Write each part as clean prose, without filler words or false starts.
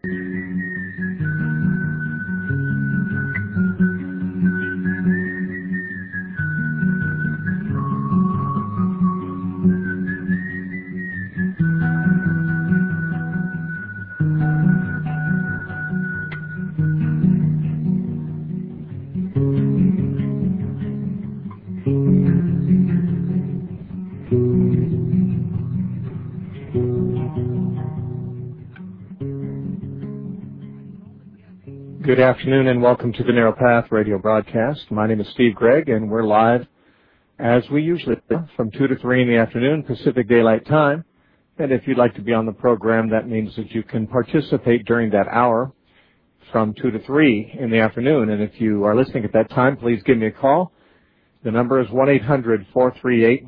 Good afternoon and welcome to the Narrow Path radio broadcast. My name is Steve Gregg and we're live as we usually do from 2 to 3 in the afternoon Pacific Daylight Time. And if you'd like to be on the program, that means that you can participate during that hour from 2 to 3 in the afternoon. And if you are listening at that time, please give me a call. The number is 1-800-438-5090.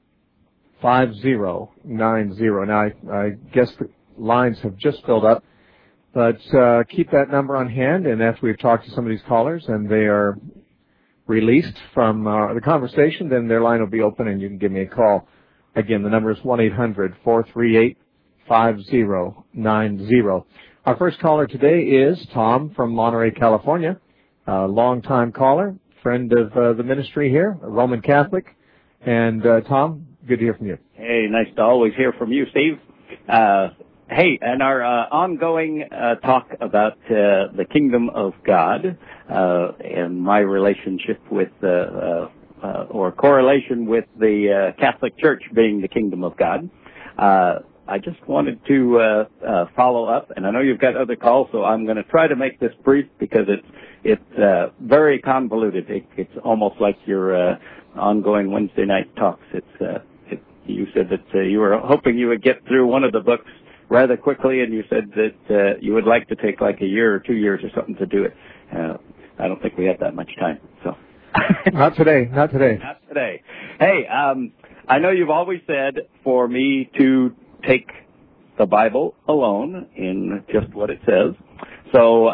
Now, I guess the lines have just filled up. But keep that number on hand, and after we've talked to some of these callers and they are released from the conversation, then their line will be open and you can give me a call. Again, the number is 1-800-438-5090. Our first caller today is Tom from Monterey, California, a longtime caller, friend of the ministry here, a Roman Catholic. And Tom, good to hear from you. Hey, nice to always hear from you, Steve. Hey, and our ongoing talk about the kingdom of God and my relationship with, or correlation with the Catholic Church being the kingdom of God. I just wanted to follow up, and I know you've got other calls, so I'm going to try to make this brief because it's very convoluted. It's almost like your ongoing Wednesday night talks. You said that you were hoping you would get through one of the books rather quickly, and you said that you would like to take like a year or 2 years or something to do it. I don't think we have that much time. So, Not today. Not today. Hey, I know you've always said for me to take the Bible alone in just what it says. So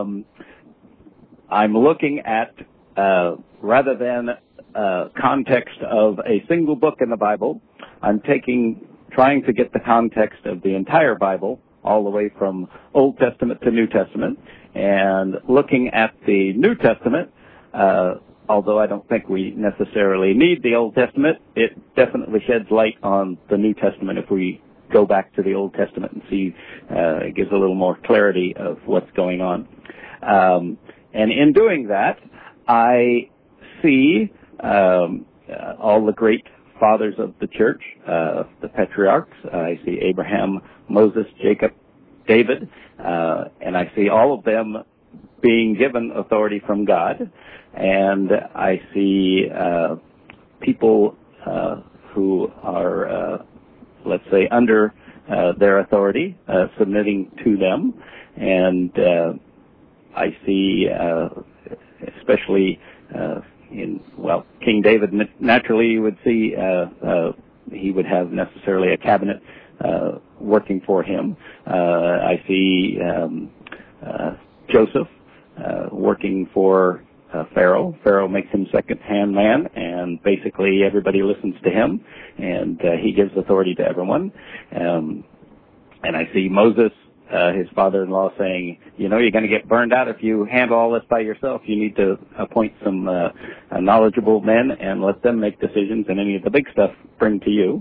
I'm looking at, rather than context of a single book in the Bible, I'm trying to get the context of the entire Bible, all the way from Old Testament to New Testament, and looking at the New Testament, although I don't think we necessarily need the Old Testament, it definitely sheds light on the New Testament if we go back to the Old Testament and see, it gives a little more clarity of what's going on. And in doing that, I see all the great fathers of the church, the patriarchs. I see Abraham, Moses, Jacob, David, and I see all of them being given authority from God. And I see people who are, let's say, under their authority, submitting to them. And I see, especially King David, naturally you would see he would have necessarily a cabinet working for him. I see Joseph working for Pharaoh. Pharaoh makes him second-hand man, and basically everybody listens to him, and he gives authority to everyone. And I see Moses, his father-in-law, saying, you're going to get burned out if you handle all this by yourself. You need to appoint some knowledgeable men and let them make decisions, and any of the big stuff bring to you.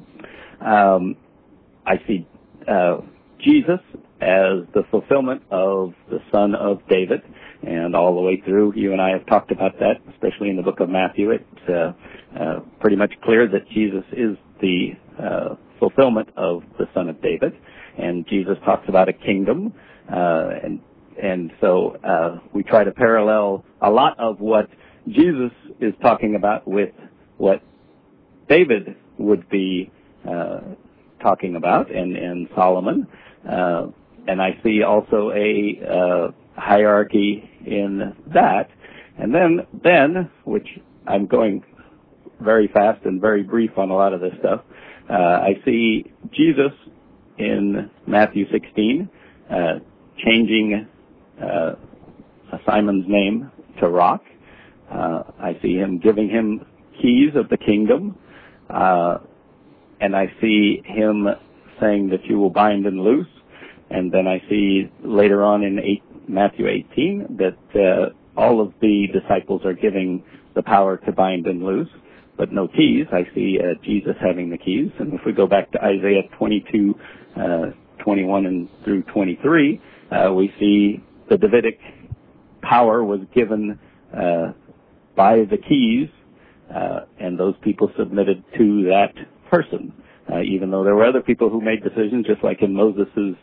I see Jesus as the fulfillment of the Son of David, and all the way through, you and I have talked about that, especially in the book of Matthew. It's pretty much clear that Jesus is the fulfillment of the Son of David. And Jesus talks about a kingdom, and so we try to parallel a lot of what Jesus is talking about with what David would be talking about, and Solomon. And I see also a hierarchy in that. And then, which I'm going very fast and very brief on a lot of this stuff, I see Jesus in Matthew 16, changing Simon's name to Rock. I see him giving him keys of the kingdom, and I see him saying that you will bind and loose, And then I see later on in Matthew 18 that all of the disciples are giving the power to bind and loose, but no keys. I see Jesus having the keys. And if we go back to Isaiah 22, 21 and through 23, we see the Davidic power was given by the keys, and those people submitted to that person, even though there were other people who made decisions, just like in Moses'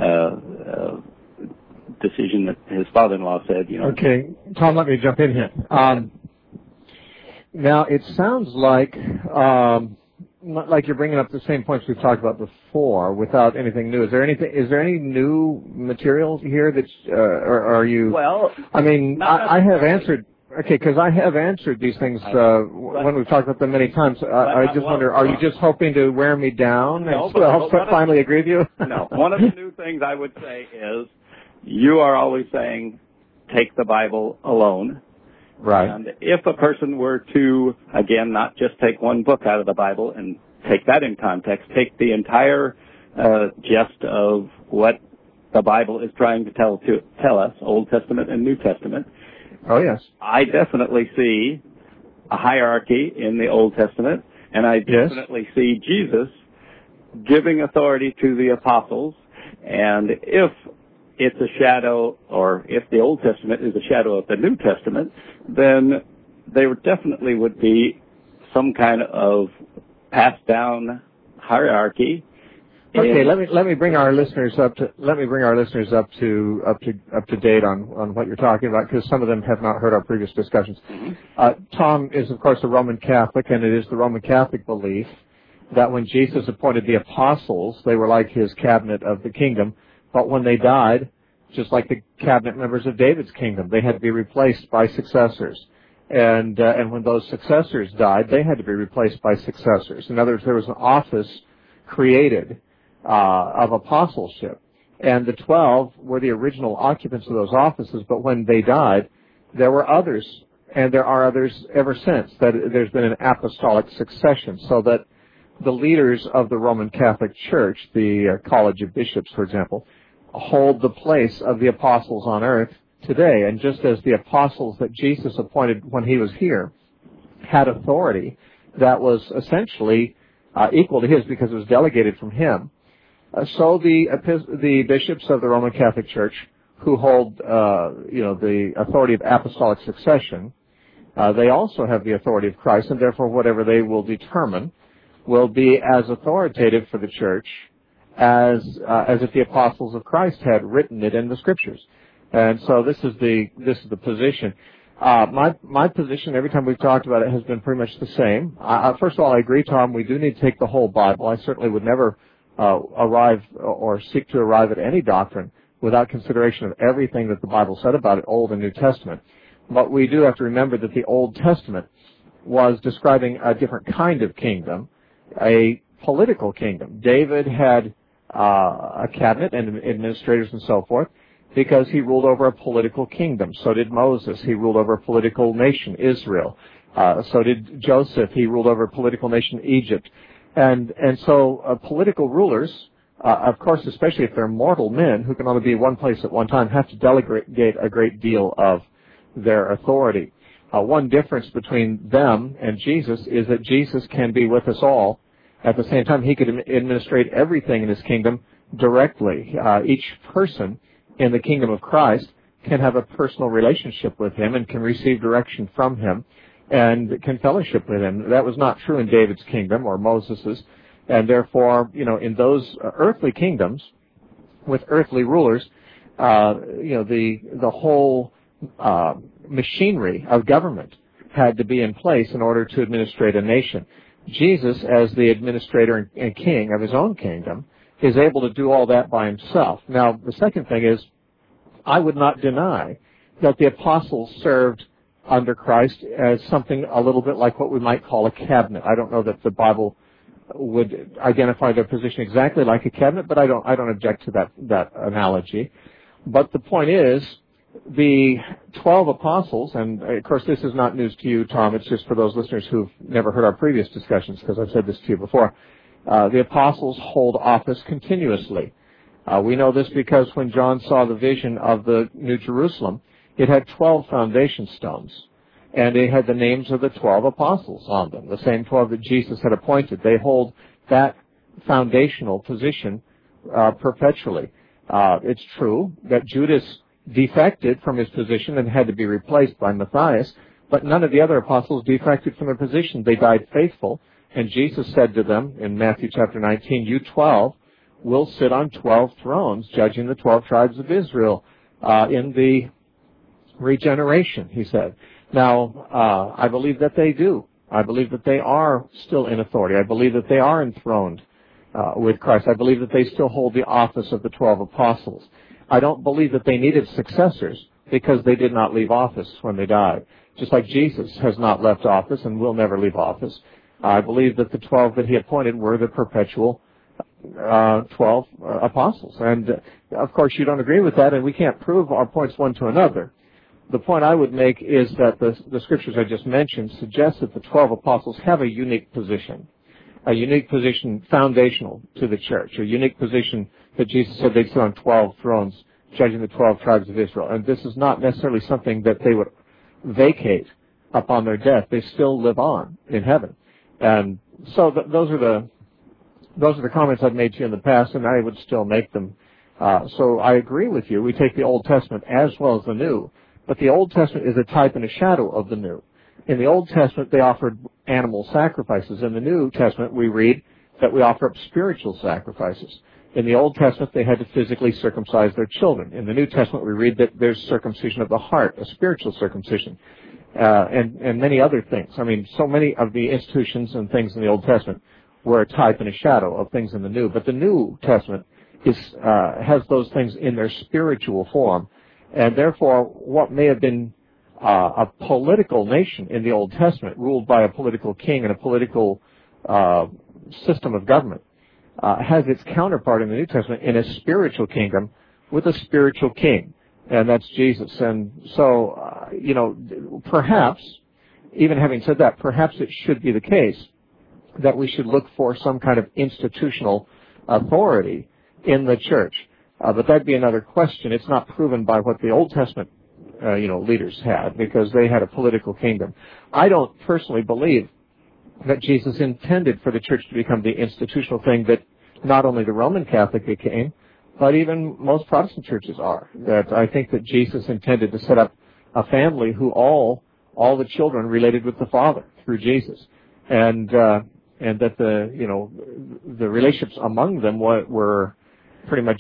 decision that his father-in-law said, Okay, Tom, let me jump in here. Now, it sounds like you're bringing up the same points we've talked about before without anything new. Is there any new material here that's, or are you? Well, I mean, I have answered. Okay, because I have answered these things when we've talked about them many times. I just wonder, are you just hoping to wear me down and finally agree with you? No. One of the new things I would say is you are always saying take the Bible alone. Right. And if a person were to, again, not just take one book out of the Bible and take that in context, take the entire gist of what the Bible is trying to tell us, Old Testament and New Testament. Oh, yes. I definitely see a hierarchy in the Old Testament, and I definitely see Jesus giving authority to the apostles, and if it's a shadow, or if the Old Testament is a shadow of the New Testament, then there definitely would be some kind of passed down hierarchy. Okay, let me bring our listeners up to date on what you're talking about, because some of them have not heard our previous discussions. Tom is, of course, a Roman Catholic, and it is the Roman Catholic belief that when Jesus appointed the apostles, they were like his cabinet of the kingdom, but when they died, just like the cabinet members of David's kingdom, they had to be replaced by successors. And when those successors died, they had to be replaced by successors. In other words, there was an office created of apostleship. And the 12 were the original occupants of those offices, but when they died, there were others, and there are others ever since, that there's been an apostolic succession, so that the leaders of the Roman Catholic Church, the College of Bishops, for example, hold the place of the apostles on earth today. And just as the apostles that Jesus appointed when he was here had authority that was essentially equal to his because it was delegated from him, so the bishops of the Roman Catholic Church, who hold the authority of apostolic succession, they also have the authority of Christ, and therefore whatever they will determine will be as authoritative for the church as if the apostles of Christ had written it in the Scriptures. And so this is the position. My position, every time we've talked about it, has been pretty much the same. First of all, I agree, Tom, we do need to take the whole Bible. I certainly would never arrive or seek to arrive at any doctrine without consideration of everything that the Bible said about it, Old and New Testament. But we do have to remember that the Old Testament was describing a different kind of kingdom, a political kingdom. David had a cabinet and administrators and so forth because he ruled over a political kingdom. So did Moses. He ruled over a political nation, Israel. So did Joseph. He ruled over a political nation, Egypt. And so political rulers, of course, especially if they're mortal men who can only be in one place at one time, have to delegate a great deal of their authority. One difference between them and Jesus is that Jesus can be with us all. At the same time, he could administrate everything in his kingdom directly. Each person in the kingdom of Christ can have a personal relationship with him and can receive direction from him and can fellowship with him. That was not true in David's kingdom or Moses's, and therefore, in those earthly kingdoms with earthly rulers, the whole machinery of government had to be in place in order to administrate a nation. Jesus, as the administrator and king of his own kingdom, is able to do all that by himself. Now, the second thing is, I would not deny that the apostles served under Christ as something a little bit like what we might call a cabinet. I don't know that the Bible would identify their position exactly like a cabinet, but I don't object to that analogy. But the point is, the 12 apostles, and of course this is not news to you, Tom, it's just for those listeners who've never heard our previous discussions, because I've said this to you before. The apostles hold office continuously. We know this because when John saw the vision of the New Jerusalem, it had 12 foundation stones, and it had the names of the 12 apostles on them, the same 12 that Jesus had appointed. They hold that foundational position perpetually. It's true that Judas defected from his position and had to be replaced by Matthias, but none of the other apostles defected from their position. They died faithful, and Jesus said to them in Matthew chapter 19, "You 12 will sit on 12 thrones, judging the 12 tribes of Israel in the regeneration," he said. Now, I believe that they do. I believe that they are still in authority. I believe that they are enthroned with Christ. I believe that they still hold the office of the 12 apostles. I don't believe that they needed successors because they did not leave office when they died. Just like Jesus has not left office and will never leave office. I believe that the 12 that he appointed were the perpetual 12 apostles. And, of course, you don't agree with that, and we can't prove our points one to another. The point I would make is that the scriptures I just mentioned suggest that the 12 apostles have a unique position foundational to the church, a unique position that Jesus said they'd sit on 12 thrones, judging the 12 tribes of Israel. And this is not necessarily something that they would vacate upon their death. They still live on in heaven. And so those are the comments I've made to you in the past, and I would still make them. So I agree with you. We take the Old Testament as well as the New. But the Old Testament is a type and a shadow of the New. In the Old Testament, they offered animal sacrifices. In the New Testament, we read that we offer up spiritual sacrifices. In the Old Testament, they had to physically circumcise their children. In the New Testament, we read that there's circumcision of the heart, a spiritual circumcision, and many other things. I mean, so many of the institutions and things in the Old Testament were a type and a shadow of things in the New. But the New Testament has those things in their spiritual form. And therefore, what may have been a political nation in the Old Testament, ruled by a political king and a political system of government, has its counterpart in the New Testament in a spiritual kingdom with a spiritual king, and that's Jesus. And so, perhaps, even having said that, perhaps it should be the case that we should look for some kind of institutional authority in the church. But that'd be another question. It's not proven by what the Old Testament, leaders had, because they had a political kingdom. I don't personally believe that Jesus intended for the church to become the institutional thing that not only the Roman Catholic became, but even most Protestant churches are. That I think that Jesus intended to set up a family who all the children related with the Father through Jesus, and that the relationships among them were pretty much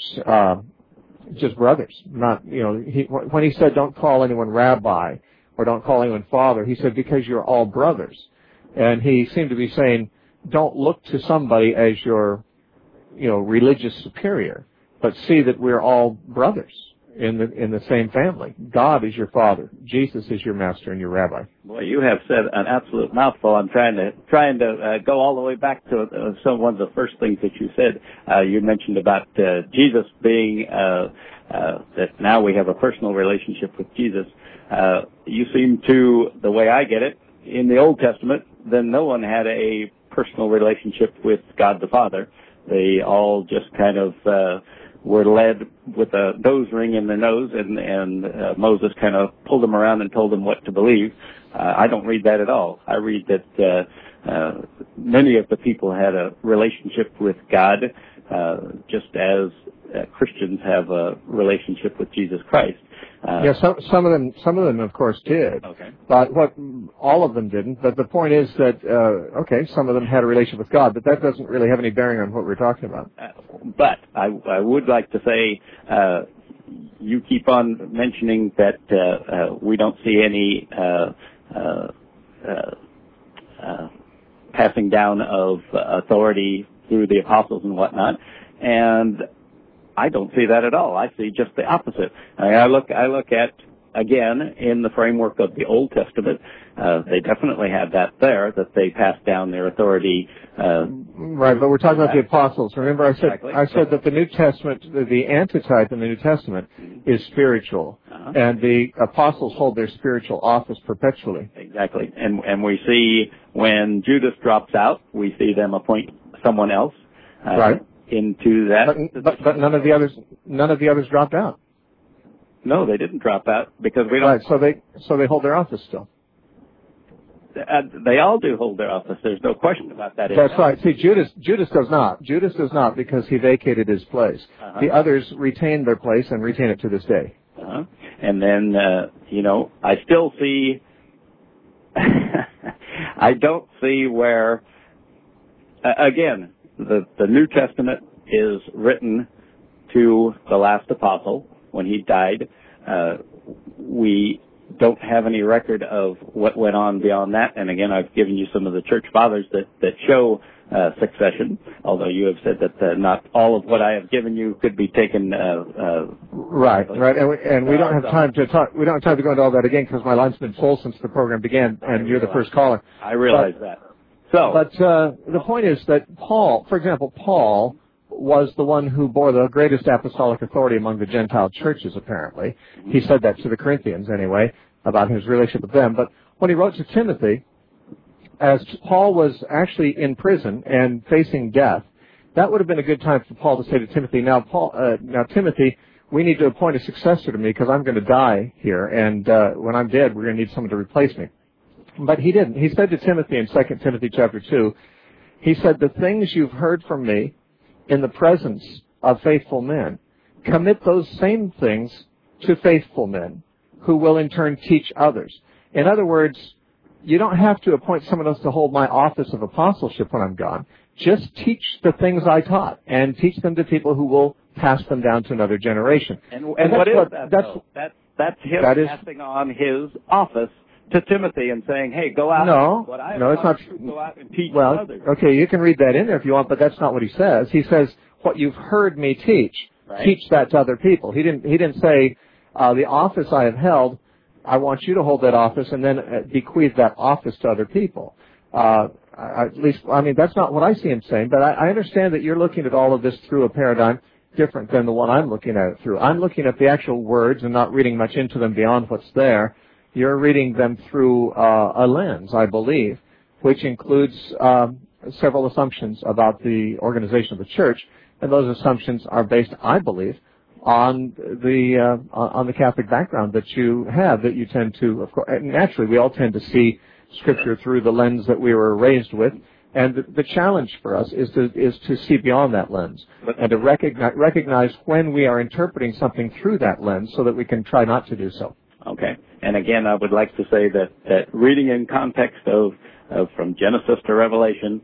just brothers. Not, when he said don't call anyone rabbi or don't call anyone father, he said because you're all brothers. And he seemed to be saying don't look to somebody as your religious superior, but see that we're all brothers in the same family. God is your father. Jesus is your master and your rabbi. Boy, you have said an absolute mouthful. I'm trying to go all the way back to one of the first things that you said. You mentioned about Jesus being that now we have a personal relationship with Jesus. You seem to, the way I get it, in the Old Testament, then no one had a personal relationship with God the Father. They all just kind of were led with a nose ring in their nose, and Moses kind of pulled them around and told them what to believe. I don't read that at all. I read that many of the people had a relationship with God, just as Christians have a relationship with Jesus Christ. Some of them, of course, did. Okay. But all of them didn't. But the point is that, some of them had a relationship with God, but that doesn't really have any bearing on what we're talking about. But I would like to say, you keep on mentioning that we don't see any passing down of authority through the apostles and whatnot, and I don't see that at all. I see just the opposite. I look at, again, in the framework of the Old Testament, they definitely had that there, that they passed down their authority. Right, but we're talking about the apostles. Remember, I said that the New Testament, the antitype in the New Testament is spiritual, and the apostles hold their spiritual office perpetually. Exactly, and we see when Judas drops out, we see them appoint someone else. Right. into that. But none of the others dropped out. No, they didn't drop out because we don't. Right. So they hold their office still. They all do hold their office. There's no question about that. That's right. See, Judas does not. Judas does not because he vacated his place. The others retain their place and retain it to this day. And then, I still see, I don't see where, again, the New Testament is written to the last apostle when he died. We don't have any record of what went on beyond that. And again, I've given you some of the church fathers that show succession, although you have said that not all of what I have given you could be taken. Right. And we don't have time to talk. We don't have time to go into all that again because my line's been full since the program began, and you're the first caller. I realize that. But the point is that Paul, for example, Paul was the one who bore the greatest apostolic authority among the Gentile churches, apparently. He said that to the Corinthians, anyway, about his relationship with them. But when he wrote to Timothy, as Paul was actually in prison and facing death, that would have been a good time for Paul to say to Timothy, now, Timothy, we need to appoint a successor to me because I'm going to die here, and when I'm dead, we're going to need someone to replace me. But he didn't. He said to Timothy in 2 Timothy chapter 2, he said, the things you've heard from me in the presence of faithful men, commit those same things to faithful men who will in turn teach others. In other words, you don't have to appoint someone else to hold my office of apostleship when I'm gone. Just teach the things I taught and teach them to people who will pass them down to another generation. And what is that? That's him passing on his office to Timothy and saying, hey, go out. It's not. Go out and teach others. Okay, you can read that in there if you want, but that's not what he says. He says, what you've heard me teach, teach that to other people. He didn't say, the office I have held, I want you to hold that office and then bequeath that office to other people. At least, that's not what I see him saying, but I understand that you're looking at all of this through a paradigm different than the one I'm looking at it through. I'm looking at the actual words and not reading much into them beyond what's there. You're reading them through a lens, I believe, which includes several assumptions about the organization of the church, and those assumptions are based, I believe, on the Catholic background that you have, that you tend to, of course, naturally, we all tend to see Scripture through the lens that we were raised with, and the challenge for us is to see beyond that lens and to recognize when we are interpreting something through that lens, so that we can try not to do so. Okay. And again, I would like to say that reading in context of from Genesis to Revelation,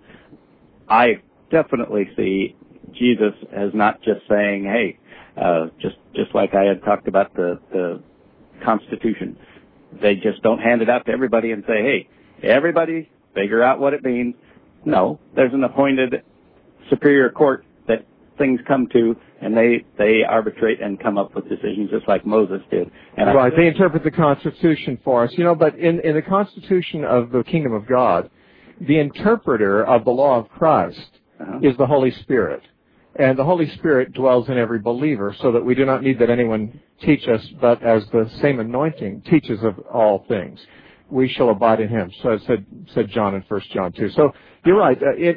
I definitely see Jesus as not just saying, hey, just like I had talked about the Constitution. They just don't hand it out to everybody and say, hey, everybody figure out what it means. No, there's an appointed superior court that things come to, and they arbitrate and come up with decisions just like Moses did. And right, they interpret the Constitution for us. But in the Constitution of the Kingdom of God, the interpreter of the law of Christ is the Holy Spirit. And the Holy Spirit dwells in every believer, so that we do not need that anyone teach us, but as the same anointing teaches of all things, we shall abide in Him. So said John in 1 John 2. So you're right.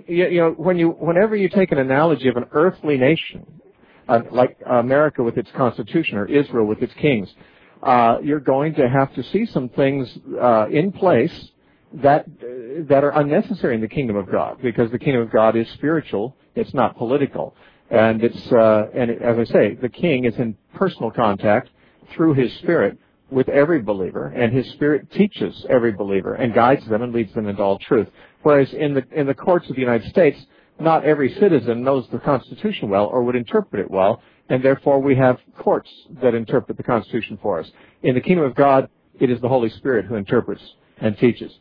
Whenever you take an analogy of an earthly nation, like America with its Constitution or Israel with its kings, you're going to have to see some things in place that are unnecessary in the kingdom of God, because the kingdom of God is spiritual. It's not political. And as I say, the king is in personal contact through his Spirit with every believer, and his Spirit teaches every believer and guides them and leads them into all truth. Whereas in the courts of the United States, not every citizen knows the Constitution well or would interpret it well, and therefore we have courts that interpret the Constitution for us. In the kingdom of God, it is the Holy Spirit who interprets and teaches.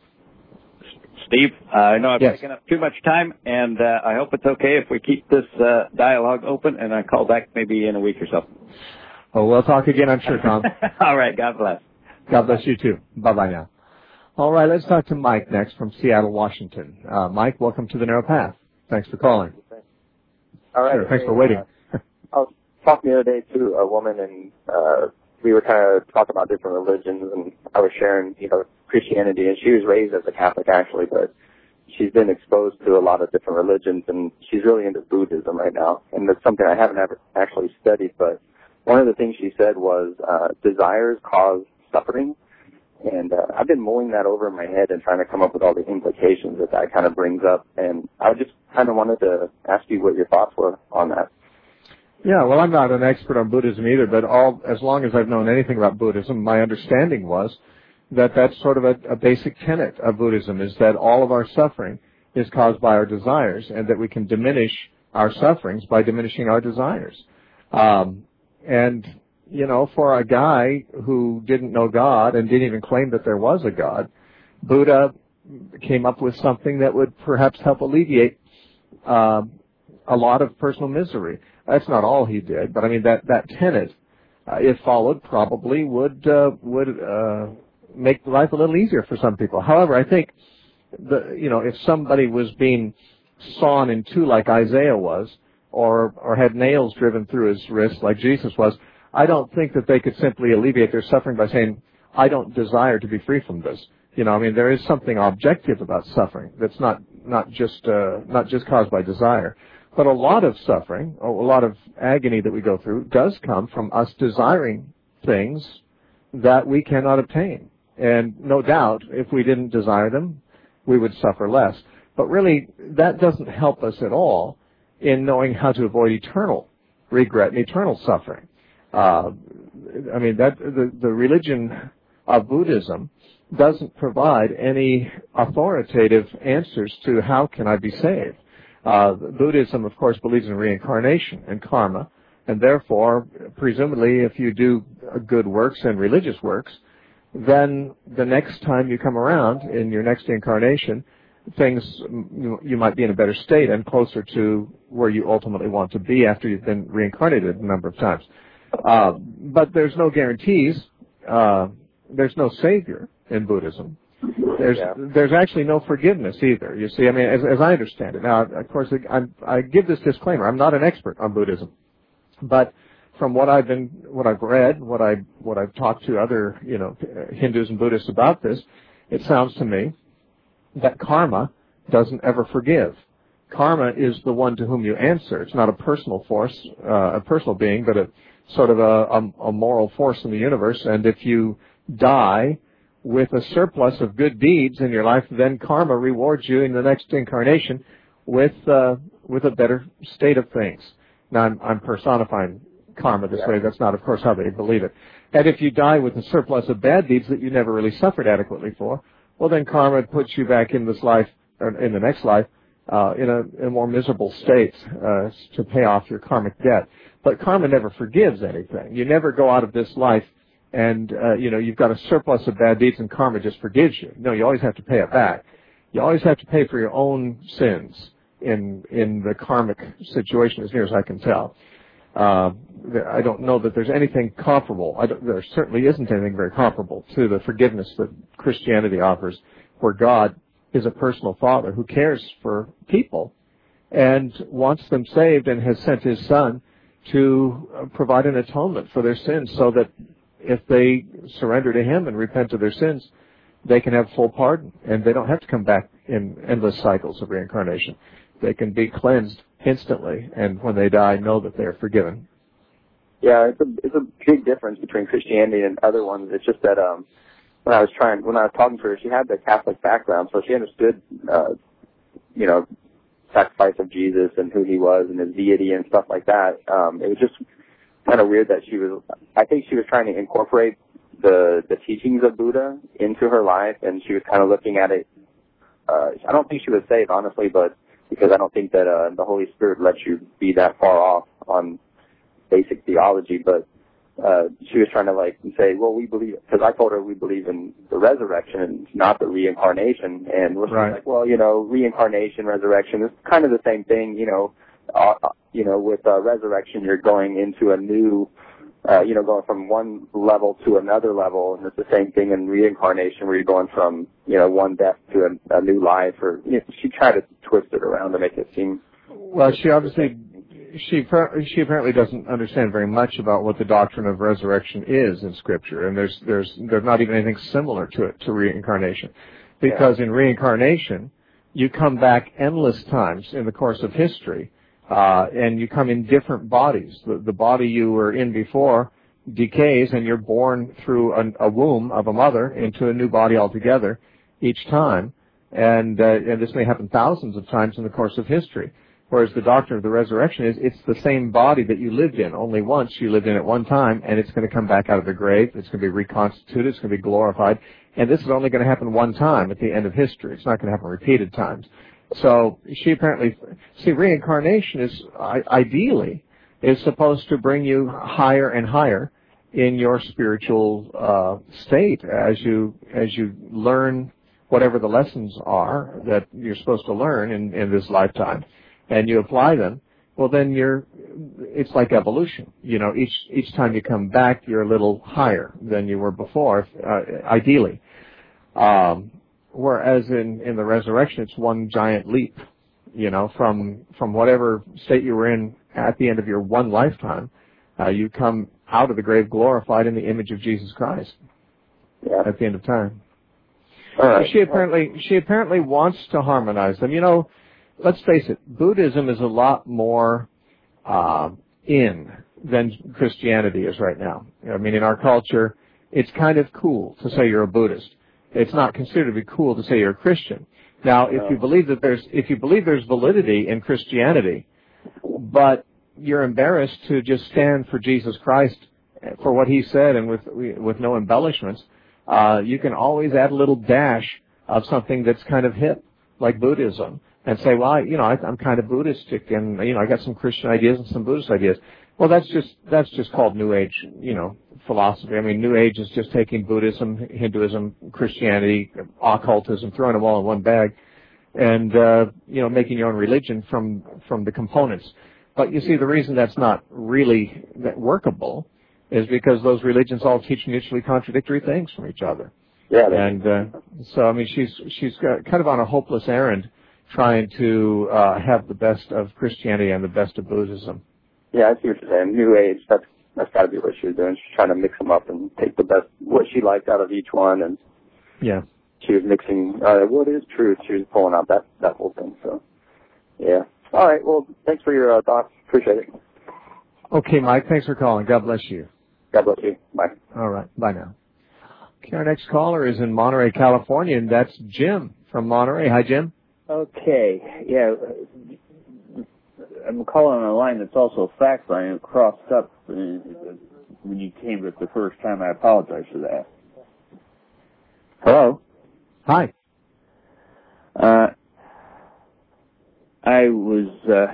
Steve, I know I've taken up too much time, and I hope it's okay if we keep this dialogue open, and I call back maybe in a week or so. Oh, we'll talk again, I'm sure, Tom. All right, God bless. God bless you, too. Bye-bye now. All right, let's talk to Mike next from Seattle, Washington. Mike, welcome to the Narrow Path. Thanks for calling. All right. Sure, thanks for waiting. I was talking the other day to a woman, and we were kind of talking about different religions, and I was sharing, Christianity, and she was raised as a Catholic, actually, but she's been exposed to a lot of different religions, and she's really into Buddhism right now. And that's something I haven't ever actually studied, but one of the things she said was desires cause suffering. And I've been mulling that over in my head and trying to come up with all the implications that kind of brings up. And I just kind of wanted to ask you what your thoughts were on that. Yeah, well, I'm not an expert on Buddhism either, but as long as I've known anything about Buddhism, my understanding was that that's sort of a basic tenet of Buddhism, is that all of our suffering is caused by our desires, and that we can diminish our sufferings by diminishing our desires. And, you know, for a guy who didn't know God and didn't even claim that there was a God, Buddha came up with something that would perhaps help alleviate a lot of personal misery. That's not all he did, but I mean that tenet, if followed, probably would make life a little easier for some people. However, I think if somebody was being sawn in two like Isaiah was, or had nails driven through his wrist like Jesus was, I don't think that they could simply alleviate their suffering by saying, I don't desire to be free from this. You know, I mean, there is something objective about suffering that's not just caused by desire. But a lot of suffering, or a lot of agony that we go through, does come from us desiring things that we cannot obtain. And no doubt, if we didn't desire them, we would suffer less. But really, that doesn't help us at all in knowing how to avoid eternal regret and eternal suffering. I mean, the religion of Buddhism doesn't provide any authoritative answers to how can I be saved. Buddhism, of course, believes in reincarnation and karma, and therefore, presumably, if you do good works and religious works, then the next time you come around in your next incarnation, you might be in a better state and closer to where you ultimately want to be after you've been reincarnated a number of times. But there's no guarantees. There's no savior in Buddhism. There's actually no forgiveness either. You see, I mean, as I understand it. Now, of course, I give this disclaimer. I'm not an expert on Buddhism, but from what I've read, what I've talked to other, Hindus and Buddhists about this, it sounds to me that karma doesn't ever forgive. Karma is the one to whom you answer. It's not a personal force, a personal being, but a sort of a moral force in the universe. And if you die with a surplus of good deeds in your life, then karma rewards you in the next incarnation with a better state of things. Now, I'm personifying karma this way. That's not, of course, how they believe it. And if you die with a surplus of bad deeds that you never really suffered adequately for, well, then karma puts you back in this life, or in the next life, in a more miserable state to pay off your karmic debt. But karma never forgives anything. You never go out of this life and, you've got a surplus of bad deeds and karma just forgives you. No, you always have to pay it back. You always have to pay for your own sins in the karmic situation, as near as I can tell. I don't know that there's anything comparable. There certainly isn't anything very comparable to the forgiveness that Christianity offers, where God is a personal Father who cares for people and wants them saved and has sent His Son to provide an atonement for their sins, so that if they surrender to Him and repent of their sins, they can have full pardon, and they don't have to come back in endless cycles of reincarnation. They can be cleansed instantly, and when they die, know that they are forgiven. Yeah, it's a big difference between Christianity and other ones. It's just that when I was talking to her, she had the Catholic background, so she understood, sacrifice of Jesus and who He was and His deity and stuff like that. It was just kind of weird that I think she was trying to incorporate the teachings of Buddha into her life, and she was kind of looking at it. I don't think she was saved, honestly, but because I don't think that the Holy Spirit lets you be that far off on basic theology, but she was trying to say, well, we believe, because I told her we believe in the resurrection, not the reincarnation, and we're right. like, well, reincarnation, resurrection is kind of the same thing, with resurrection, you're going into a new, going from one level to another level, and it's the same thing in reincarnation, where you're going from, one death to a new life, or she tried to twist it around to make it seem. Well, she apparently doesn't understand very much about what the doctrine of resurrection is in Scripture, and there's not even anything similar to it, to reincarnation, because in reincarnation, you come back endless times in the course of history, and you come in different bodies. The body you were in before decays, and you're born through a womb of a mother into a new body altogether each time. And this may happen thousands of times in the course of history. Whereas the doctrine of the resurrection is it's the same body that you lived in. Only once you lived in at one time, and it's going to come back out of the grave. It's going to be reconstituted. It's going to be glorified. And this is only going to happen one time at the end of history. It's not going to happen repeated times. So she apparently, reincarnation is ideally is supposed to bring you higher and higher in your spiritual state as you learn whatever the lessons are that you're supposed to learn in this lifetime, and you apply them. Well, then it's like evolution. Each time you come back, you're a little higher than you were before, ideally. Whereas in the resurrection, it's one giant leap, from whatever state you were in at the end of your one lifetime, you come out of the grave glorified in the image of Jesus Christ at the end of time. All right. She apparently wants to harmonize them. Let's face it, Buddhism is a lot more in than Christianity is right now. I mean, in our culture, it's kind of cool to say you're a Buddhist. It's not considered to be cool to say you're a Christian. Now, if you believe there's validity in Christianity, but you're embarrassed to just stand for Jesus Christ for what He said and with no embellishments, you can always add a little dash of something that's kind of hip, like Buddhism, and say, well, I'm kind of Buddhistic, and I got some Christian ideas and some Buddhist ideas. Well, that's just called New Age, philosophy. I mean, New Age is just taking Buddhism, Hinduism, Christianity, occultism, throwing them all in one bag, and making your own religion from the components. But you see, the reason that's not really workable is because those religions all teach mutually contradictory things from each other. Yeah. And so, I mean, she's got kind of on a hopeless errand, trying to have the best of Christianity and the best of Buddhism. Yeah, I see what you're saying. New Age, that's got to be what she's doing. She's trying to mix them up and take the best, what she liked out of each one. And yeah, she was mixing what is truth. She was pulling out that whole thing. So, yeah. All right. Well, thanks for your thoughts. Appreciate it. Okay, Mike. Thanks for calling. God bless you. God bless you. Bye. All right. Bye now. Okay, our next caller is in Monterey, California, and that's Jim from Monterey. Hi, Jim. Okay. Yeah. I'm calling on a line that's also a fax line. It crossed up when you came it the first time. I apologize for that. Hello? Hi. I was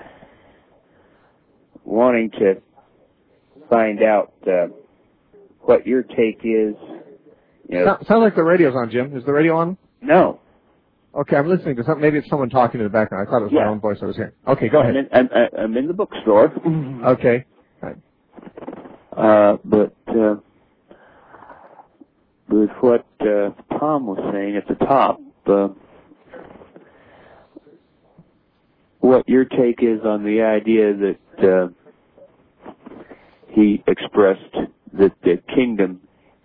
wanting to find out what your take is. Sounds like the radio's on, Jim. Is the radio on? No. Okay, I'm listening to something. Maybe it's someone talking in the background. I thought it was my own voice I was hearing. Okay, go ahead. I'm in the bookstore. Okay. Right. But with what Tom was saying at the top, what your take is on the idea that he expressed that the kingdom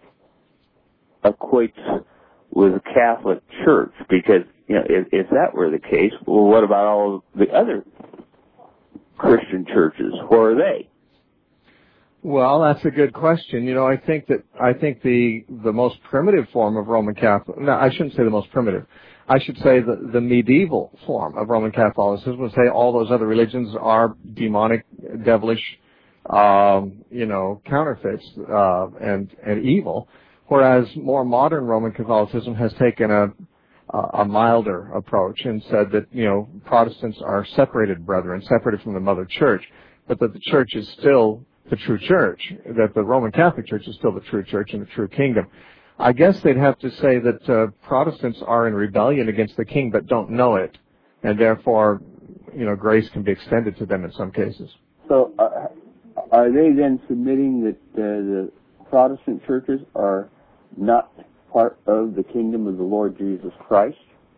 equates with the Catholic Church, because if that were the case, well, what about all the other Christian churches? Where are they? Well, that's a good question. I think the most primitive form of Roman Catholic. No, I shouldn't say the most primitive. I should say the medieval form of Roman Catholicism would say all those other religions are demonic, devilish, counterfeits and evil. Whereas more modern Roman Catholicism has taken a milder approach and said that, Protestants are separated brethren, separated from the mother church, but that the church is still the true church, that the Roman Catholic Church is still the true church and the true kingdom. I guess they'd have to say that Protestants are in rebellion against the king but don't know it, and therefore, grace can be extended to them in some cases. So are they then submitting that the Protestant churches are not part of the kingdom of the Lord Jesus Christ?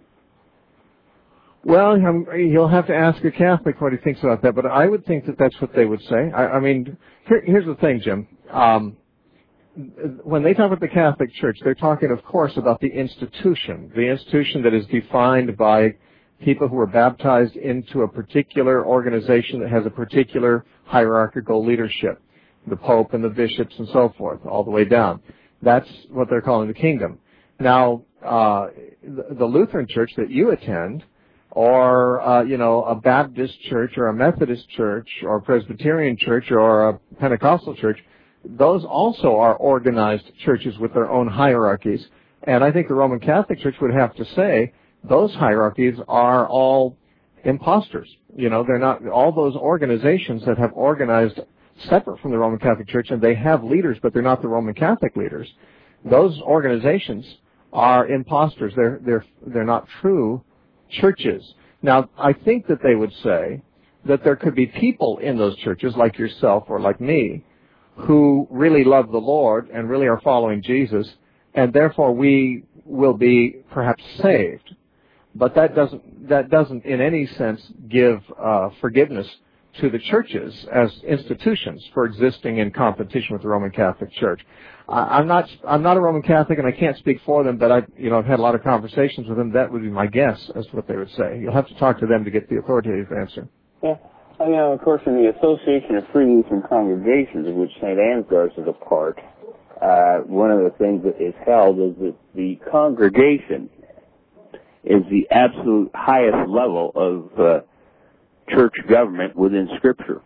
Well, he'll have to ask a Catholic what he thinks about that, but I would think that that's what they would say. I mean, here's the thing, Jim. When they talk about the Catholic Church, they're talking, of course, about the institution that is defined by people who are baptized into a particular organization that has a particular hierarchical leadership, the Pope and the bishops and so forth, all the way down. That's what they're calling the kingdom. Now, the Lutheran church that you attend, or a Baptist church or a Methodist church or a Presbyterian church or a Pentecostal church, those also are organized churches with their own hierarchies. And I think the Roman Catholic Church would have to say those hierarchies are all imposters. They're not, all those organizations that have organized separate from the Roman Catholic Church, and they have leaders, but they're not the Roman Catholic leaders. Those organizations are imposters. They're not true churches. Now, I think that they would say that there could be people in those churches, like yourself or like me, who really love the Lord and really are following Jesus, and therefore we will be perhaps saved. But that doesn't in any sense give forgiveness to the churches as institutions for existing in competition with the Roman Catholic Church. I'm not a Roman Catholic, and I can't speak for them, but I've had a lot of conversations with them. That would be my guess as to what they would say. You'll have to talk to them to get the authoritative answer. Yeah. Of course, in the Association of Free Lutheran Congregations, of which St. Ansgar's is a part, one of the things that is held is that the congregation is the absolute highest level of church government within Scripture.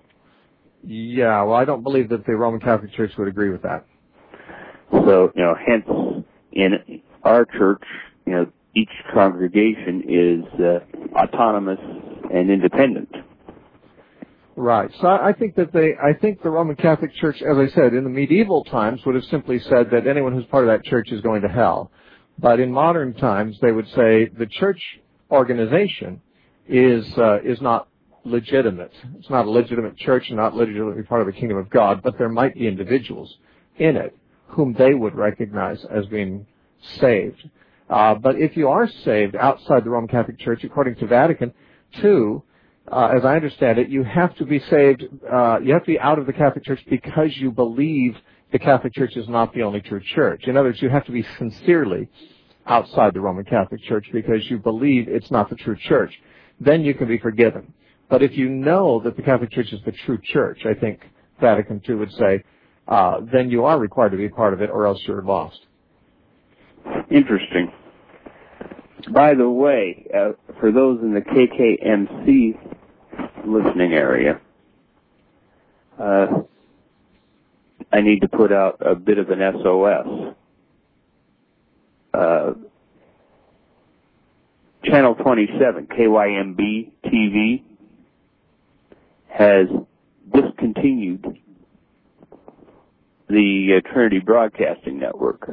Yeah, well, I don't believe that the Roman Catholic Church would agree with that. So, hence, in our church, each congregation is autonomous and independent. Right. So I think that the Roman Catholic Church, as I said, in the medieval times would have simply said that anyone who's part of that church is going to hell. But in modern times, they would say the church organization is not legitimate. It's not a legitimate church and not legitimately part of the kingdom of God, but there might be individuals in it whom they would recognize as being saved. But if you are saved outside the Roman Catholic Church, according to Vatican II, as I understand it, you have to be saved, you have to be out of the Catholic Church because you believe the Catholic Church is not the only true church. In other words, you have to be sincerely outside the Roman Catholic Church because you believe it's not the true church. Then you can be forgiven. But if you know that the Catholic Church is the true church, I think Vatican II would say, then you are required to be part of it or else you're lost. Interesting. By the way, for those in the KKMC listening area, I need to put out a bit of an SOS. Channel 27, KYMB TV, has discontinued the Trinity Broadcasting Network.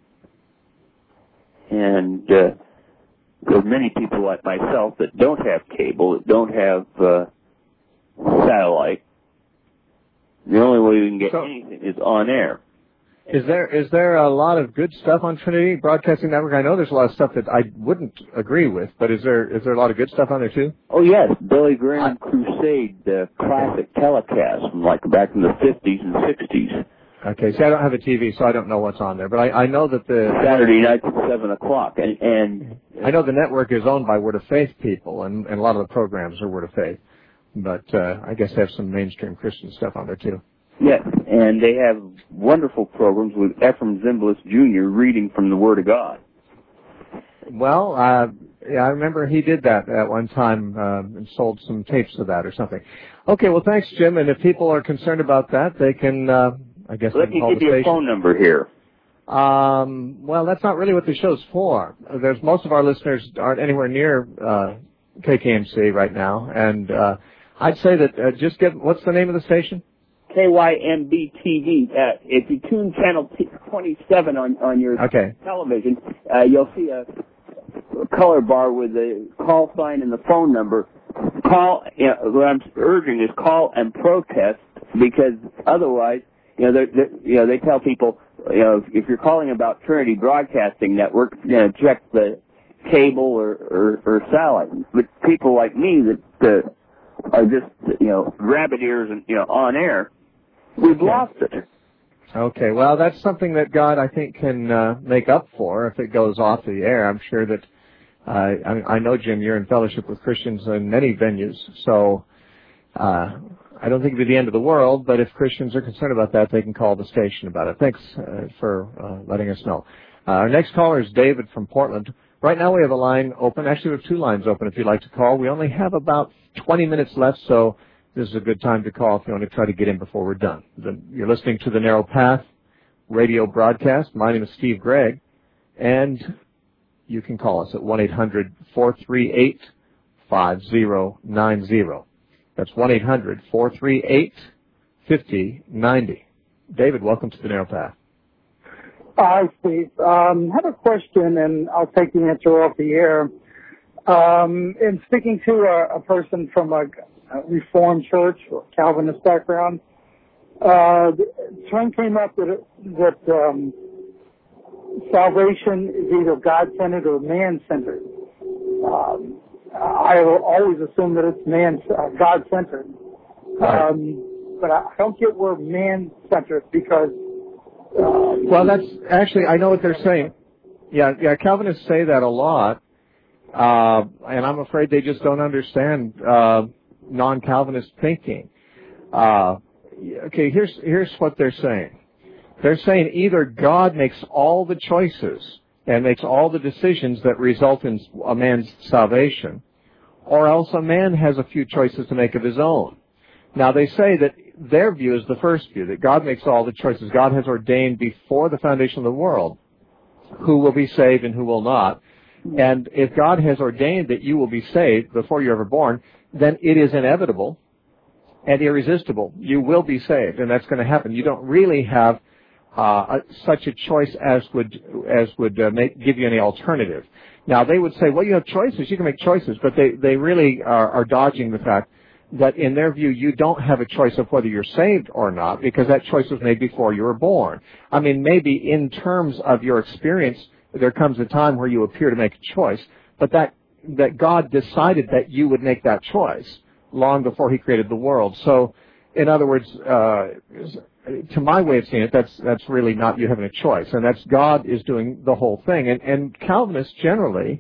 And there's many people like myself that don't have cable, that don't have satellite. The only way we can get anything is on air. Is there a lot of good stuff on Trinity Broadcasting Network? I know there's a lot of stuff that I wouldn't agree with, but is there a lot of good stuff on there too? Oh yes, Billy Graham Crusade classic telecast from like back in the 50s and 60s. Okay, see, I don't have a TV, so I don't know what's on there, but I know that the Saturday nights at 7 o'clock, and I know the network is owned by Word of Faith people, and a lot of the programs are Word of Faith, but I guess they have some mainstream Christian stuff on there too. Yes, and they have wonderful programs with Ephraim Zimbalist Jr. reading from the Word of God. Well, yeah, I remember he did that at one time and sold some tapes of that or something. Okay, well, thanks, Jim. And if people are concerned about that, they can, I guess, let they can call me give you a phone number here. Well, that's not really what the show's for. Most of our listeners aren't anywhere near KKMC right now, and I'd say that just what's the name of the station? KYMB TV. If you tune channel 27 on your television, you'll see a color bar with the call sign and the phone number. What I'm urging is call and protest, because otherwise, they tell people, if you're calling about Trinity Broadcasting Network, check the cable or satellite. But people like me that are just rabbit ears and on air, we've lost it. Okay, well, that's something that God, I think, can make up for if it goes off the air. I'm sure that I know, Jim, you're in fellowship with Christians in many venues, so I don't think it'd be the end of the world, but if Christians are concerned about that, they can call the station about it. Thanks for letting us know. Our next caller is David from Portland. Right now we have a line open. Actually, we have 2 lines open if you'd like to call. We only have about 20 minutes left, so this is a good time to call if you want to try to get in before we're done. You're listening to the Narrow Path radio broadcast. My name is Steve Gregg, and you can call us at 1-800-438-5090. That's 1-800-438-5090. David, welcome to the Narrow Path. Hi, Steve. I have a question, and I'll take the answer off the air. In speaking to a person from a Reformed church or Calvinist background, the term came up that salvation is either God-centered or man-centered. I always assume that it's God-centered. But I don't get where man-centered because... well, that's actually, I know what they're saying. Yeah, Calvinists say that a lot, and I'm afraid they just don't understand non-Calvinist thinking. Okay, here's what they're saying. They're saying either God makes all the choices and makes all the decisions that result in a man's salvation, or else a man has a few choices to make of his own. Now, they say that their view is the first view, that God makes all the choices. God has ordained before the foundation of the world who will be saved and who will not. And if God has ordained that you will be saved before you're ever born, then it is inevitable and irresistible. You will be saved, and that's going to happen. You don't really have such a choice as would give you any alternative. Now, they would say, well, you have choices. You can make choices, but they really are dodging the fact that in their view, you don't have a choice of whether you're saved or not, because that choice was made before you were born. I mean, maybe in terms of your experience, there comes a time where you appear to make a choice, but that God decided that you would make that choice long before He created the world. So, in other words, to my way of seeing it, that's really not you having a choice, and that's God is doing the whole thing. And Calvinists generally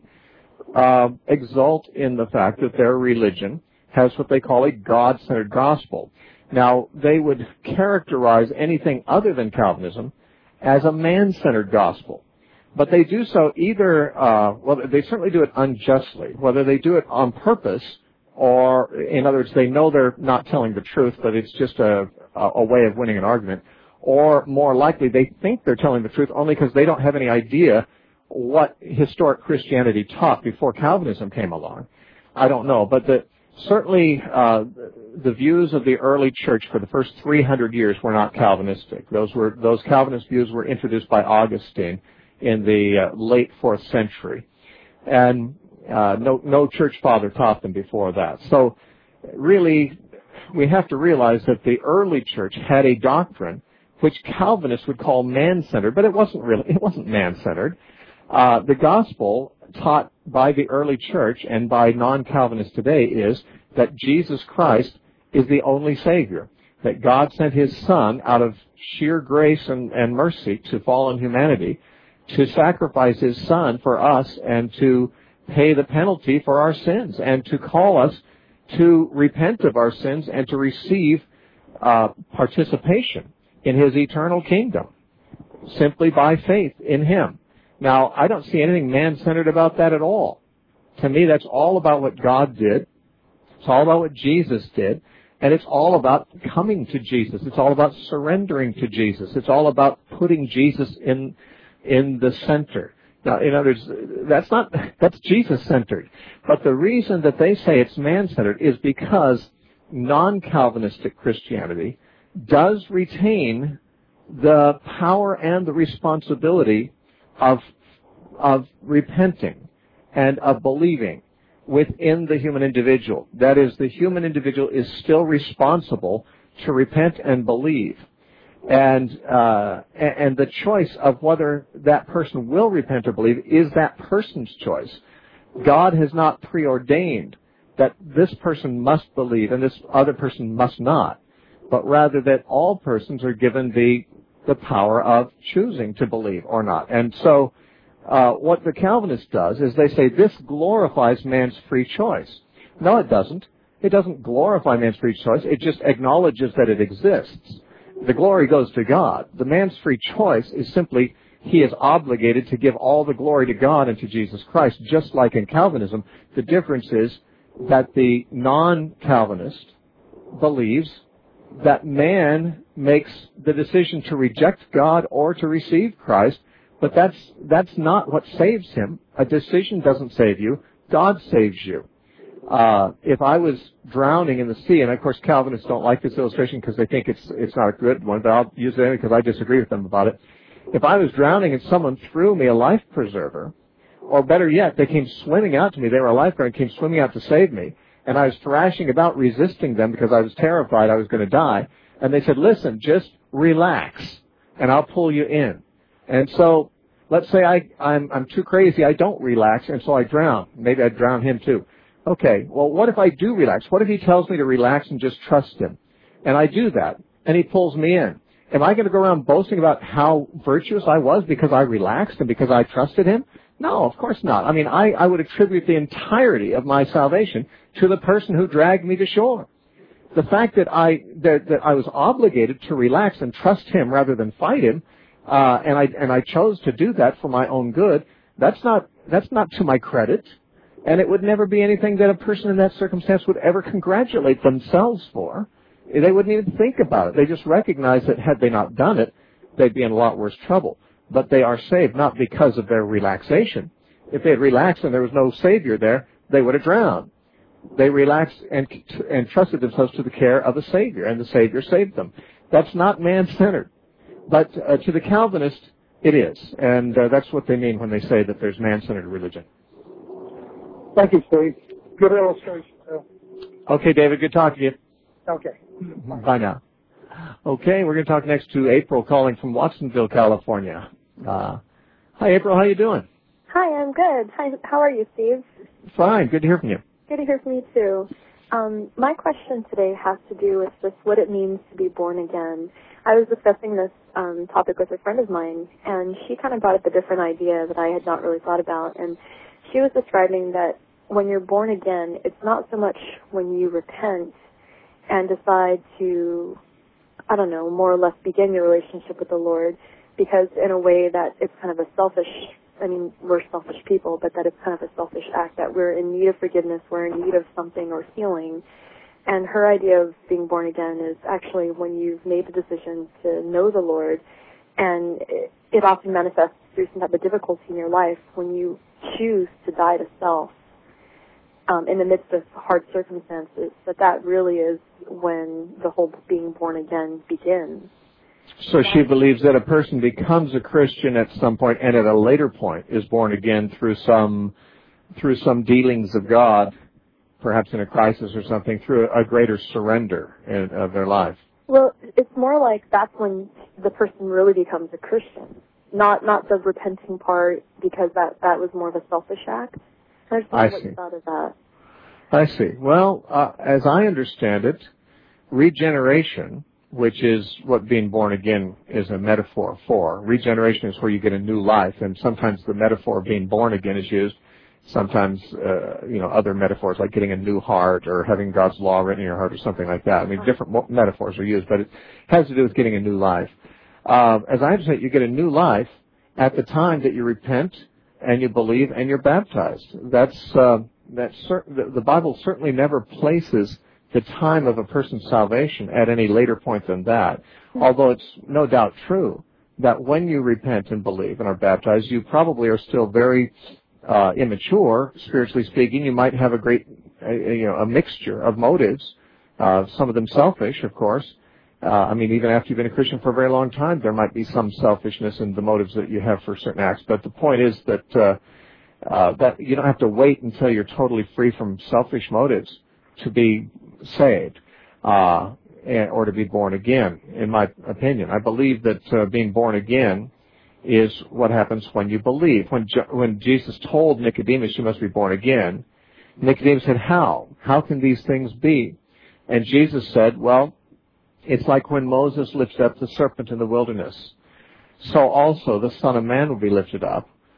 exult in the fact that their religion has what they call a God-centered gospel. Now, they would characterize anything other than Calvinism as a man-centered gospel. But they do so either, they certainly do it unjustly, whether they do it on purpose or, in other words, they know they're not telling the truth, but it's just a way of winning an argument. Or, more likely, they think they're telling the truth only because they don't have any idea what historic Christianity taught before Calvinism came along. I don't know, but certainly, the views of the early church for the first 300 years were not Calvinistic. Those Calvinist views were introduced by Augustine in the late 4th century, and no church father taught them before that. So, really, we have to realize that the early church had a doctrine which Calvinists would call man-centered, but it wasn't man-centered. The gospel taught by the early church and by non-Calvinists today is that Jesus Christ is the only Savior, that God sent His Son out of sheer grace and mercy to fallen humanity to sacrifice His Son for us and to pay the penalty for our sins and to call us to repent of our sins and to receive participation in His eternal kingdom simply by faith in Him. Now, I don't see anything man-centered about that at all. To me, that's all about what God did. It's all about what Jesus did. And it's all about coming to Jesus. It's all about surrendering to Jesus. It's all about putting Jesus in the center. Now, in other words, that's Jesus-centered. But the reason that they say it's man-centered is because non-Calvinistic Christianity does retain the power and the responsibility of repenting and of believing within the human individual. That is, the human individual is still responsible to repent and believe. And the choice of whether that person will repent or believe is that person's choice. God has not preordained that this person must believe and this other person must not, but rather that all persons are given the power of choosing to believe or not. And so What the Calvinist does is they say this glorifies man's free choice. No, it doesn't. It doesn't glorify man's free choice. It just acknowledges that it exists. The glory goes to God. The man's free choice is simply he is obligated to give all the glory to God and to Jesus Christ, just like in Calvinism. The difference is that the non-Calvinist believes that man makes the decision to reject God or to receive Christ, but that's not what saves him. A decision doesn't save you. God saves you. If I was drowning in the sea, and of course Calvinists don't like this illustration because they think it's not a good one, but I'll use it anyway because I disagree with them about it. If I was drowning and someone threw me a life preserver, or better yet, they came swimming out to me, they were a lifeguard and came swimming out to save me, and I was thrashing about resisting them because I was terrified I was going to die, and they said, listen, just relax, and I'll pull you in. And so, let's say I'm too crazy, I don't relax, and so I drown. Maybe I'd drown him too. Okay, well, what if I do relax? What if he tells me to relax and just trust him? And I do that, and he pulls me in. Am I going to go around boasting about how virtuous I was because I relaxed and because I trusted him? No, of course not. I mean, I would attribute the entirety of my salvation to the person who dragged me to shore. The fact that I was obligated to relax and trust him rather than fight him, and I chose to do that for my own good, that's not to my credit. And it would never be anything that a person in that circumstance would ever congratulate themselves for. They wouldn't even think about it. They just recognize that had they not done it, they'd be in a lot worse trouble. But they are saved not because of their relaxation. If they had relaxed and there was no Savior there, they would have drowned. They relaxed and trusted themselves to the care of a Savior, and the Savior saved them. That's not man-centered. But to the Calvinist, it is. And that's what they mean when they say that there's man-centered religion. Thank you, Steve. Good illustration, too. Okay, David, good talking to you. Okay. Bye now. Okay, we're going to talk next to April calling from Watsonville, California. Hi, April. How you doing? Hi, I'm good. Hi, how are you, Steve? Fine. Good to hear from you. Good to hear from you, too. My question today has to do with just what it means to be born again. I was discussing this topic with a friend of mine, and she kind of brought up a different idea that I had not really thought about. And she was describing that when you're born again, it's not so much when you repent and decide to, I don't know, more or less begin your relationship with the Lord, because in a way that it's kind of a selfish, I mean, we're selfish people, but that it's kind of a selfish act, that we're in need of forgiveness, we're in need of something or healing. And her idea of being born again is actually when you've made the decision to know the Lord, and it often manifests through some type of difficulty in your life when you choose to die to self in the midst of hard circumstances, that really is when the whole being born again begins. So she believes that a person becomes a Christian at some point and at a later point is born again through some dealings of God, perhaps in a crisis or something, through a greater surrender of their life. Well, it's more like that's when the person really becomes a Christian, not the repenting part, because that was more of a selfish act. I just wonder what you thought of that. I see. Well, as I understand it, regeneration, which is what being born again is a metaphor for. Regeneration is where you get a new life, and sometimes the metaphor of being born again is used. Sometimes, other metaphors like getting a new heart or having God's law written in your heart or something like that. I mean, different metaphors are used, but it has to do with getting a new life. As I understand it, you get a new life at the time that you repent and you believe and you're baptized. The Bible certainly never places the time of a person's salvation at any later point than that, although it's no doubt true that when you repent and believe and are baptized, you probably are still very immature, spiritually speaking. You might have a mixture of motives, some of them selfish, of course. Even after you've been a Christian for a very long time, there might be some selfishness in the motives that you have for certain acts. But the point is that you don't have to wait until you're totally free from selfish motives to be saved or to be born again, in my opinion. I believe that being born again is what happens when you believe. When Jesus told Nicodemus, you must be born again, Nicodemus said, how? How can these things be? And Jesus said, well, it's like when Moses lifted up the serpent in the wilderness. So also the Son of Man will be lifted up,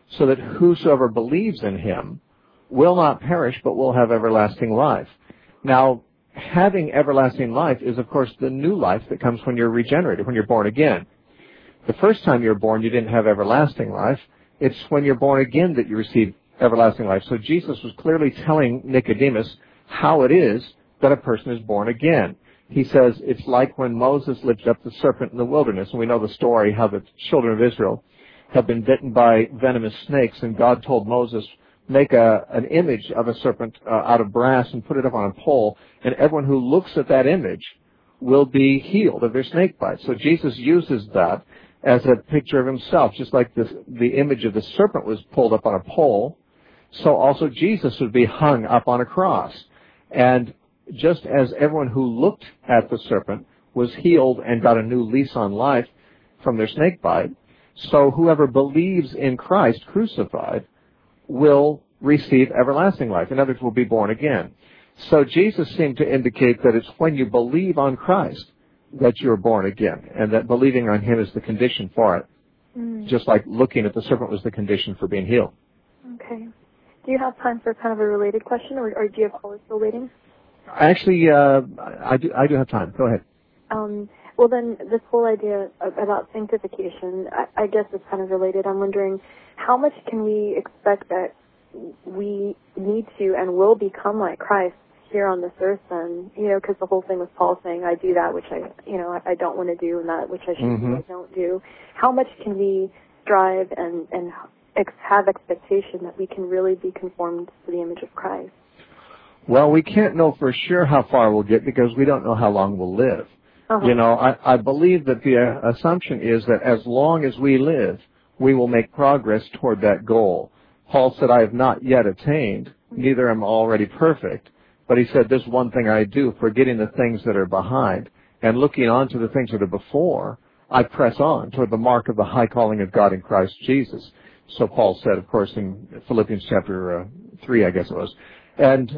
so that whosoever believes in him will not perish but will have everlasting life. Now, having everlasting life is, of course, the new life that comes when you're regenerated, when you're born again. The first time you're born, you didn't have everlasting life. It's when you're born again that you receive everlasting life. So Jesus was clearly telling Nicodemus how it is that a person is born again. He says it's like when Moses lifted up the serpent in the wilderness, and we know the story how the children of Israel have been bitten by venomous snakes, and God told Moses, make an image of a serpent out of brass and put it up on a pole, and everyone who looks at that image will be healed of their snake bite. So Jesus uses that as a picture of himself, just like the image of the serpent was pulled up on a pole, so also Jesus would be hung up on a cross. And just as everyone who looked at the serpent was healed and got a new lease on life from their snake bite, so whoever believes in Christ crucified will receive everlasting life. In other words, will be born again. So Jesus seemed to indicate that it's when you believe on Christ that you're born again, and that believing on him is the condition for it. Just like looking at the serpent was the condition for being healed. Okay. Do you have time for kind of a related question, or do you have callers still waiting? Actually, I do have time. Go ahead. Well, then, this whole idea about sanctification, I guess is kind of related. I'm wondering, how much can we expect that we need to and will become like Christ here on this earth then? You know, because the whole thing with Paul saying, I do that which I don't want to do, and that which I should do, I don't do. How much can we strive and have expectation that we can really be conformed to the image of Christ? Well, we can't know for sure how far we'll get because we don't know how long we'll live. You know, I believe that the assumption is that as long as we live, we will make progress toward that goal. Paul said, I have not yet attained, neither am I already perfect. But he said, this one thing I do, forgetting the things that are behind and looking on to the things that are before, I press on toward the mark of the high calling of God in Christ Jesus. So Paul said, of course, in Philippians chapter 3, I guess it was. And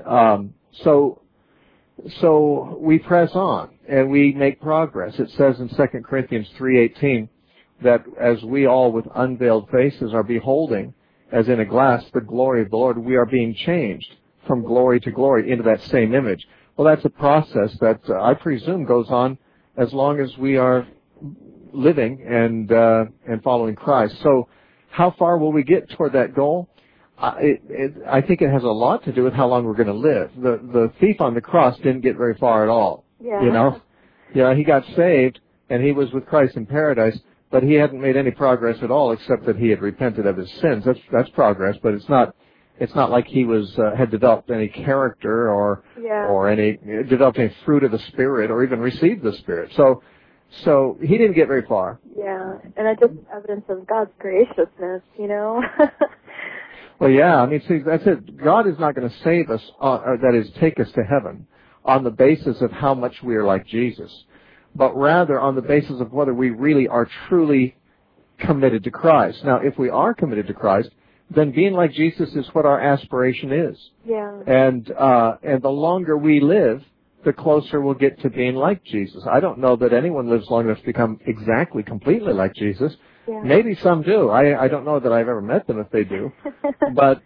so we press on and we make progress. It says in 2 Corinthians 3:18 that as we all with unveiled faces are beholding, as in a glass, the glory of the Lord, we are being changed from glory to glory into that same image. Well, that's a process that I presume goes on as long as we are living and following Christ. So how far will we get toward that goal? I think it has a lot to do with how long we're going to live. The thief on the cross didn't get very far at all. Yeah. You know? Yeah, he got saved and he was with Christ in paradise, but he hadn't made any progress at all except that he had repented of his sins. That's progress, but it's not like he had developed any character or developed any fruit of the Spirit or even received the Spirit. So he didn't get very far. Yeah, and it's just evidence of God's graciousness, you know. Well, yeah, I mean, see, that's it. God is not going to save us, that is, take us to heaven on the basis of how much we are like Jesus, but rather on the basis of whether we really are truly committed to Christ. Now, if we are committed to Christ, then being like Jesus is what our aspiration is. Yeah. And the longer we live, the closer we'll get to being like Jesus. I don't know that anyone lives long enough to become exactly, completely like Jesus. Yeah. Maybe some do. I don't know that I've ever met them if they do. But,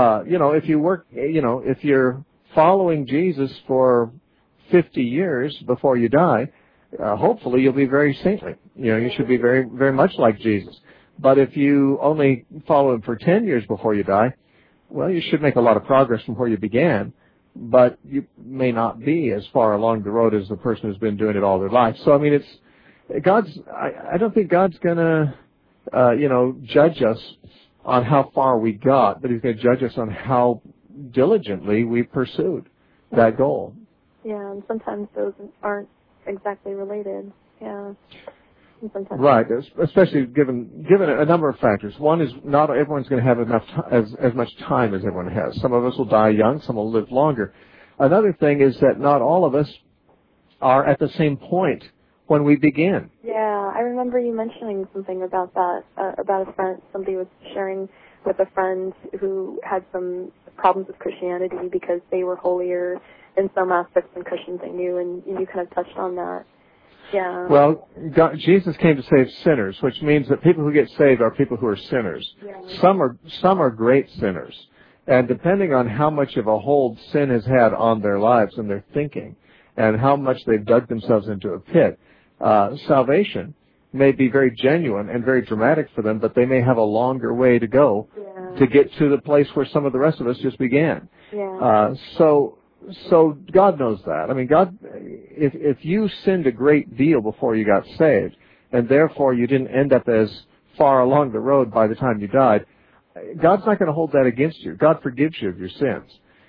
if you're following Jesus for 50 years before you die, hopefully you'll be very saintly. You should be very, very much like Jesus. But if you only follow him for 10 years before you die, well, you should make a lot of progress from where you began, but you may not be as far along the road as the person who's been doing it all their life. So, I mean, I don't think God's going to, judge us on how far we got, but he's going to judge us on how diligently we pursued that goal. Yeah, and sometimes those aren't exactly related. Yeah. Right, especially given a number of factors. One is not everyone's going to have as much time as everyone has. Some of us will die young, some will live longer. Another thing is that not all of us are at the same point when we begin. Yeah, I remember you mentioning something about that, about a friend. Somebody was sharing with a friend who had some problems with Christianity because they were holier in some aspects than Christians they knew, and you kind of touched on that. Yeah. Well, Jesus came to save sinners, which means that people who get saved are people who are sinners. Yeah. Some are great sinners. And depending on how much of a hold sin has had on their lives and their thinking, and how much they've dug themselves into a pit, salvation may be very genuine and very dramatic for them, but they may have a longer way to go to get to the place where some of the rest of us just began. Yeah. So God knows that. I mean, God, if you sinned a great deal before you got saved, and therefore you didn't end up as far along the road by the time you died, God's not going to hold that against you. God forgives you of your sins.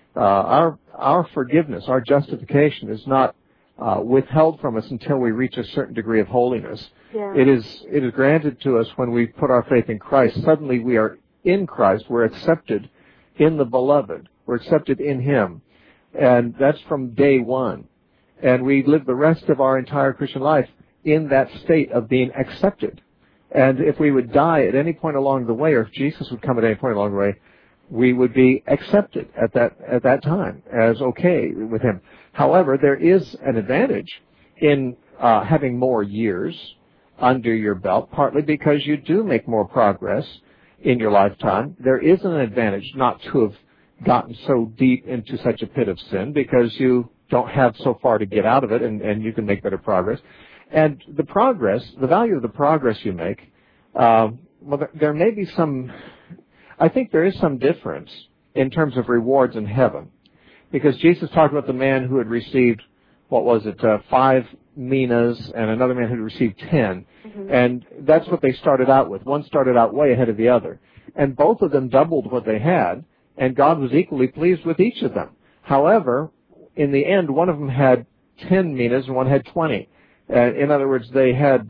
Our forgiveness, our justification is not withheld from us until we reach a certain degree of holiness. Yeah. It is granted to us when we put our faith in Christ. Suddenly we are in Christ. We're accepted in the Beloved. We're accepted in Him. And that's from day one. And we live the rest of our entire Christian life in that state of being accepted. And if we would die at any point along the way, or if Jesus would come at any point along the way, we would be accepted at that time as okay with Him. However, there is an advantage in having more years under your belt, partly because you do make more progress in your lifetime. There is an advantage not to have gotten so deep into such a pit of sin, because you don't have so far to get out of it, and you can make better progress. And the value of the progress you make, there may be I think there is some difference in terms of rewards in heaven. Because Jesus talked about the man who had received, 5 minas, and another man who had received 10. Mm-hmm. And that's what they started out with. One started out way ahead of the other. And both of them doubled what they had, and God was equally pleased with each of them. However, in the end, one of them had 10 minas and one had 20. In other words, they had,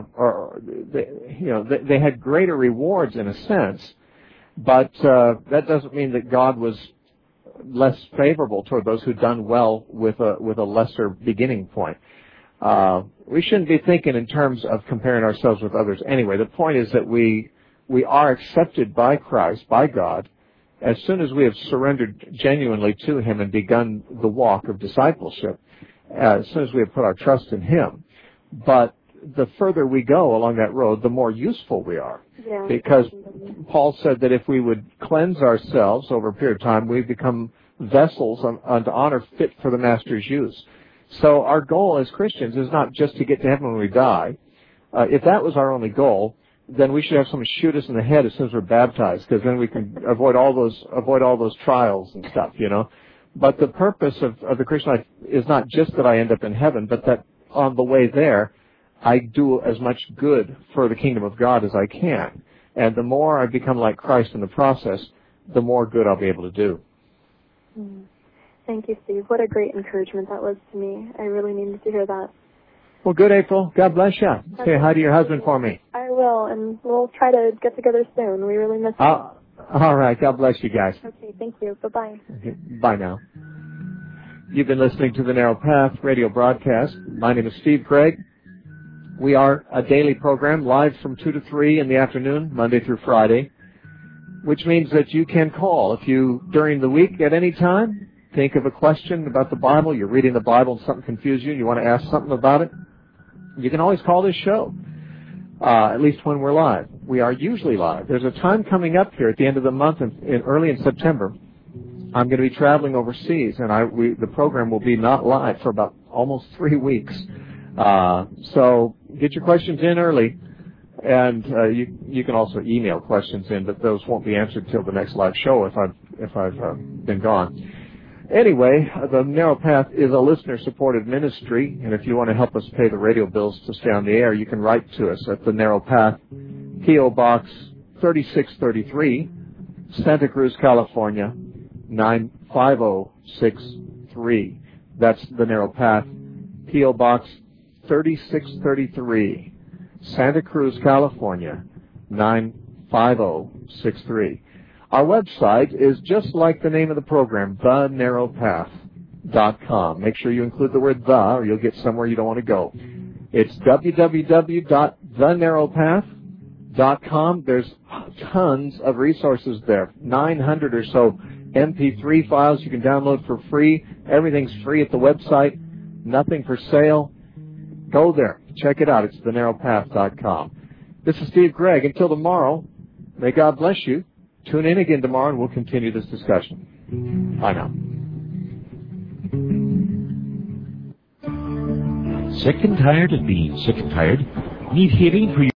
they had greater rewards in a sense, but that doesn't mean that God was less favorable toward those who'd done well with a lesser beginning point. We shouldn't be thinking in terms of comparing ourselves with others anyway. The point is that we are accepted by Christ, by God, as soon as we have surrendered genuinely to Him and begun the walk of discipleship, as soon as we have put our trust in Him. But the further we go along that road, the more useful we are. Yeah. Because Paul said that if we would cleanse ourselves over a period of time, we become vessels unto honor fit for the Master's use. So our goal as Christians is not just to get to heaven when we die. If that was our only goal, then we should have someone shoot us in the head as soon as we're baptized, because then we can avoid all those trials and stuff, But the purpose of the Christian life is not just that I end up in heaven, but that on the way there, I do as much good for the kingdom of God as I can. And the more I become like Christ in the process, the more good I'll be able to do. Thank you, Steve. What a great encouragement that was to me. I really needed to hear that. Well, good, April. God bless you. Say hi to your husband for me. I will, and we'll try to get together soon. We really miss you. All right. God bless you guys. Okay, thank you. Bye-bye. Okay, bye now. You've been listening to the Narrow Path radio broadcast. My name is Steve Craig. We are a daily program live from 2 to 3 in the afternoon, Monday through Friday, which means that you can call if you, during the week at any time, think of a question about the Bible, you're reading the Bible and something confused you and you want to ask something about it, you can always call this show, at least when we're live. We are usually live. There's a time coming up here at the end of the month, early in September. I'm going to be traveling overseas, and the program will be not live for about almost 3 weeks. So get your questions in early, and you can also email questions in, but those won't be answered till the next live show if I've been gone. Anyway, the Narrow Path is a listener-supported ministry, and if you want to help us pay the radio bills to stay on the air, you can write to us at the Narrow Path, P.O. Box 3633, Santa Cruz, California, 95063. That's the Narrow Path, P.O. Box 3633, Santa Cruz, California, 95063. Our website is just like the name of the program, thenarrowpath.com. Make sure you include the word "the," or you'll get somewhere you don't want to go. It's www.thenarrowpath.com. There's tons of resources there, 900 or so MP3 files you can download for free. Everything's free at the website, nothing for sale. Go there. Check it out. It's thenarrowpath.com. This is Steve Gregg. Until tomorrow, may God bless you. Tune in again tomorrow, and we'll continue this discussion. Bye now. Sick and tired of being sick and tired? Need healing for your